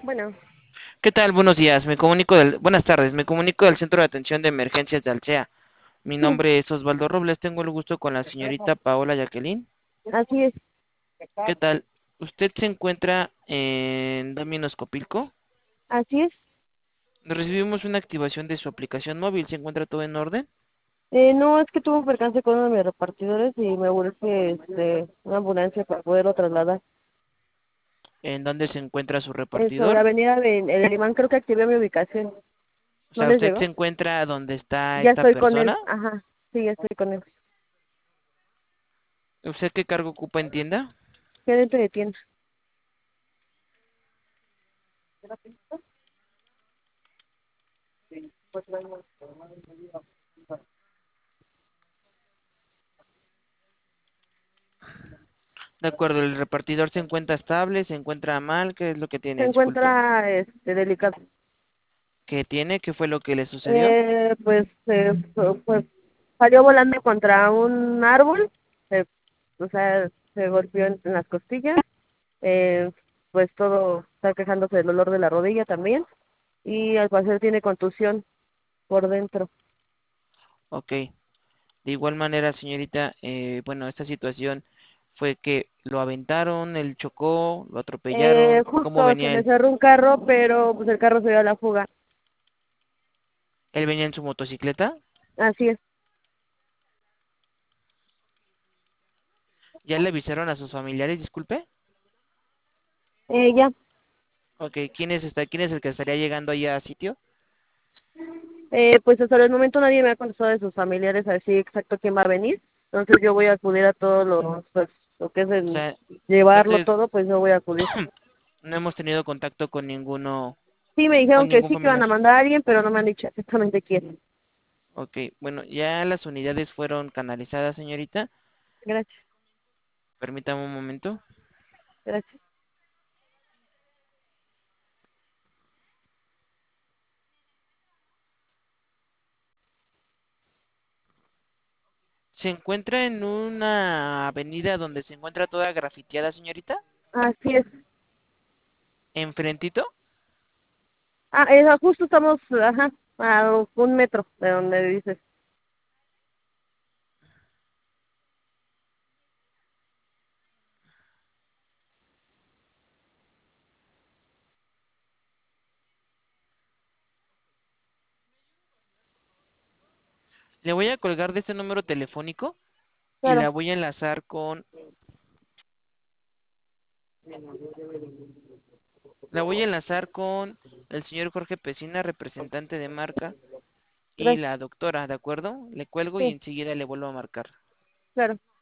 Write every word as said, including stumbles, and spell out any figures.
Bueno, ¿Qué tal? Buenos días. Me comunico del, buenas tardes. Me comunico del Centro de Atención de Emergencias de Alsea. Mi sí, nombre es Osvaldo Robles. Tengo el gusto con la señorita Paola Jacqueline. así es, ¿Qué tal? ¿Usted se encuentra en Domino's Copilco? así es. Recibimos una activación de su aplicación móvil. ¿Se encuentra todo en orden? Eh, no, es que tuve un percance con uno de mis repartidores y me urge este, una ambulancia para poderlo trasladar. ¿En dónde se encuentra su Eh, sobre repartidor? Avenida de, el Alemán, creo que activé mi ubicación. O ¿No sea, les ¿usted se llegó? encuentra donde está Ya esta estoy con él, persona? ajá, sí, ya estoy con él. ¿Usted qué cargo ocupa en tienda? Gerente de tienda. De acuerdo, ¿el repartidor se encuentra estable? ¿Se encuentra mal? ¿Qué es lo que Se tiene? Disculpe. encuentra este, delicado. ¿Qué tiene? ¿Qué fue lo que le sucedió? Eh, pues, eh, fu- pues salió volando contra un árbol, se, o sea, se golpeó en, en las costillas, eh, pues todo está quejándose del dolor de la rodilla también, y al parecer tiene contusión por dentro. Ok. De igual manera, señorita, eh, bueno, esta situación fue que lo aventaron, él chocó, lo Eh, atropellaron. ¿Cómo justo se venía le él? cerró un carro, pero pues el carro se dio a la fuga. ¿Él venía en su motocicleta? Así es. ¿Ya le avisaron a sus familiares? Disculpe. Eh, ya. Ok, ¿quién es, esta, quién es el que estaría llegando ahí a sitio? Eh, pues hasta el momento nadie me ha contestado de sus familiares a decir exacto quién va a venir. Entonces yo voy a acudir a todos los, pues, lo que es O el sea, llevarlo entonces todo, pues yo voy a acudir. no hemos tenido contacto con ninguno, Sí, me con dijeron que ningún sí, que iban familiar. a mandar a alguien, pero no me han dicho exactamente quién. Ok, bueno, ya las unidades fueron canalizadas, señorita. Gracias, Permítame un momento. gracias. ¿Se encuentra en una avenida donde se encuentra toda grafiteada, señorita? Así es. ¿Enfrentito? Ah, eh, justo estamos, ajá, a un metro de donde dices. Le voy a colgar de este número telefónico y Claro, la voy a enlazar con, la voy a enlazar con el señor Jorge Pesina, representante de marca, y gracias. la doctora, ¿de acuerdo? Le cuelgo y Sí, enseguida le vuelvo a marcar. claro.